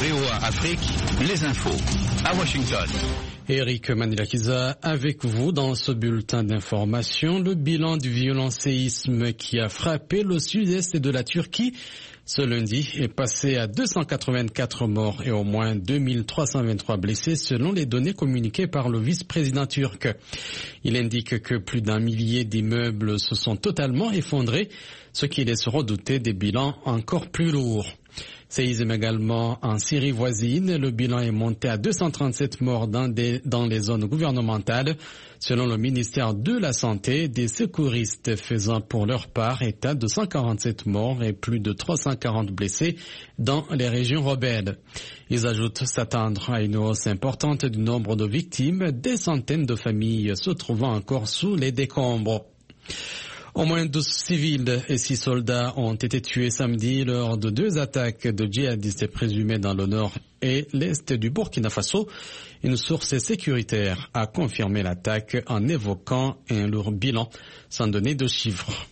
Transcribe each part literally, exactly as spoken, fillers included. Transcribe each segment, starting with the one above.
V O A Afrique, les infos à Washington. Eric Manilakiza avec vous dans ce bulletin d'information. Le bilan du violent séisme qui a frappé le sud-est de la Turquie ce lundi est passé à deux cent quatre-vingt-quatre morts et au moins deux mille trois cent vingt-trois blessés selon les données communiquées par le vice-président turc. Il indique que plus d'un millier d'immeubles se sont totalement effondrés, ce qui laisse redouter des bilans encore plus lourds. Séisme également en Syrie voisine. Le bilan est monté à deux cent trente-sept morts dans, des, dans les zones gouvernementales. Selon le ministère de la Santé, des secouristes faisant pour leur part état de cent quarante-sept morts et plus de trois cent quarante blessés dans les régions rebelles. Ils ajoutent s'attendre à une hausse importante du nombre de victimes, des centaines de familles se trouvant encore sous les décombres. Au moins douze civils et six soldats ont été tués samedi lors de deux attaques de djihadistes présumés dans le nord et l'est du Burkina Faso. Une source sécuritaire a confirmé l'attaque en évoquant un lourd bilan sans donner de chiffres.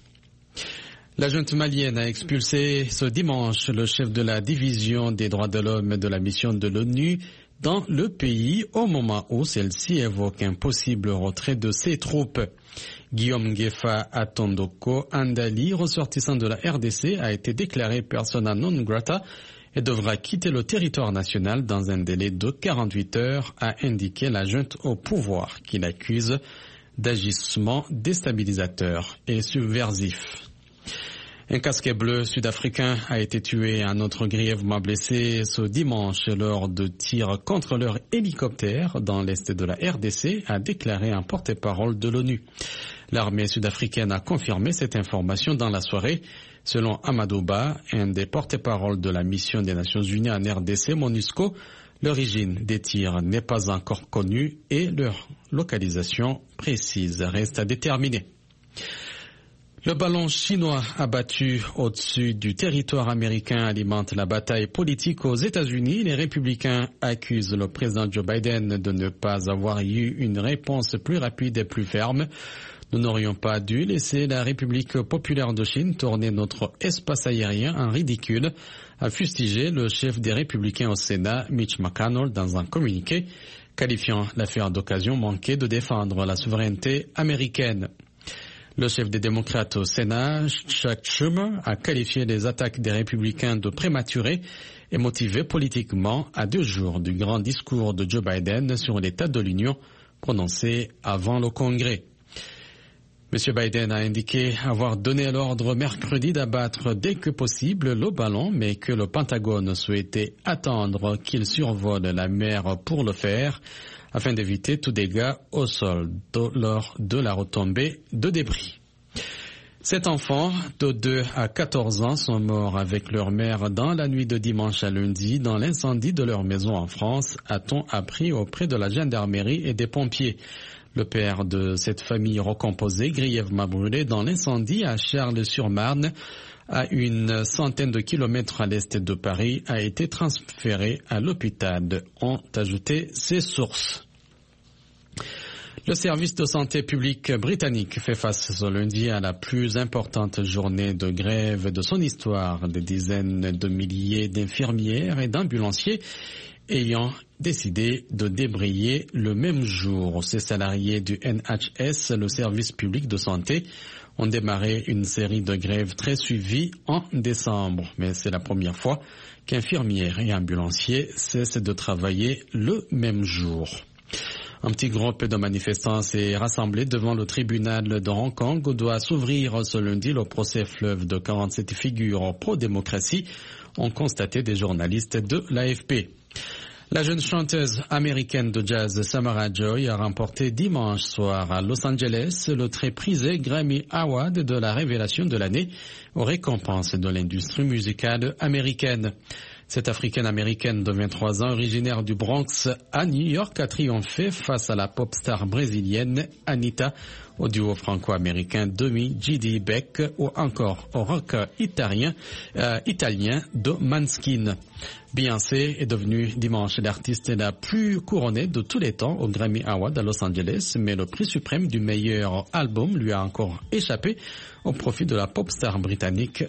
La junte malienne a expulsé ce dimanche le chef de la division des droits de l'homme de la mission de l'ONU dans le pays au moment où celle-ci évoque un possible retrait de ses troupes. Guillaume Ngefa Atondoko Andali, ressortissant de la R D C, a été déclaré persona non grata et devra quitter le territoire national dans un délai de quarante-huit heures, a indiqué la junte au pouvoir, qui l'accuse d'agissements déstabilisateurs et subversifs. Un casque bleu sud-africain a été tué et un autre grièvement blessé ce dimanche lors de tirs contre leur hélicoptère dans l'est de la R D C, a déclaré un porte-parole de l'ONU. L'armée sud-africaine a confirmé cette information dans la soirée. Selon Amadou Ba, un des porte-paroles de la mission des Nations Unies en R D C, MONUSCO, l'origine des tirs n'est pas encore connue et leur localisation précise reste à déterminer. Le ballon chinois abattu au-dessus du territoire américain alimente la bataille politique aux États-Unis. Les républicains accusent le président Joe Biden de ne pas avoir eu une réponse plus rapide et plus ferme. Nous n'aurions pas dû laisser la République populaire de Chine tourner notre espace aérien en ridicule, a fustigé le chef des républicains au Sénat, Mitch McConnell, dans un communiqué, qualifiant l'affaire d'occasion manquée de défendre la souveraineté américaine. Le chef des démocrates au Sénat, Chuck Schumer, a qualifié les attaques des républicains de prématurées et motivées politiquement à deux jours du grand discours de Joe Biden sur l'état de l'Union prononcé avant le Congrès. M. Biden a indiqué avoir donné l'ordre mercredi d'abattre dès que possible le ballon, mais que le Pentagone souhaitait attendre qu'il survole la mer pour le faire, afin d'éviter tout dégât au sol lors de la retombée de débris. Sept enfants de deux à quatorze ans sont morts avec leur mère dans la nuit de dimanche à lundi dans l'incendie de leur maison en France, a-t-on appris auprès de la gendarmerie et des pompiers. Le père de cette famille recomposée, grièvement brûlé dans l'incendie à Charles-sur-Marne, à une centaine de kilomètres à l'est de Paris, a été transféré à l'hôpital, ont ajouté ses sources. Le service de santé publique britannique fait face ce lundi à la plus importante journée de grève de son histoire. Des dizaines de milliers d'infirmières et d'ambulanciers ayant décidé de débrayer le même jour. Ces salariés du N H S, le service public de santé, ont démarré une série de grèves très suivies en décembre. Mais c'est la première fois qu'infirmières et ambulanciers cessent de travailler le même jour. Un petit groupe de manifestants s'est rassemblé devant le tribunal de Hong Kong où doit s'ouvrir ce lundi le procès fleuve de quarante-sept figures pro-démocratie, ont constaté des journalistes de l'A F P. La jeune chanteuse américaine de jazz Samara Joy a remporté dimanche soir à Los Angeles le très prisé Grammy Award de la révélation de l'année aux récompenses de l'industrie musicale américaine. Cette africaine-américaine de vingt-trois ans, originaire du Bronx à New York, a triomphé face à la pop star brésilienne Anitta, au duo franco-américain Domi G D Beck ou encore au rock italien, euh, italien de Manskin. Beyoncé est devenue dimanche l'artiste la plus couronnée de tous les temps au Grammy Award à Los Angeles, mais le prix suprême du meilleur album lui a encore échappé au profit de la pop star britannique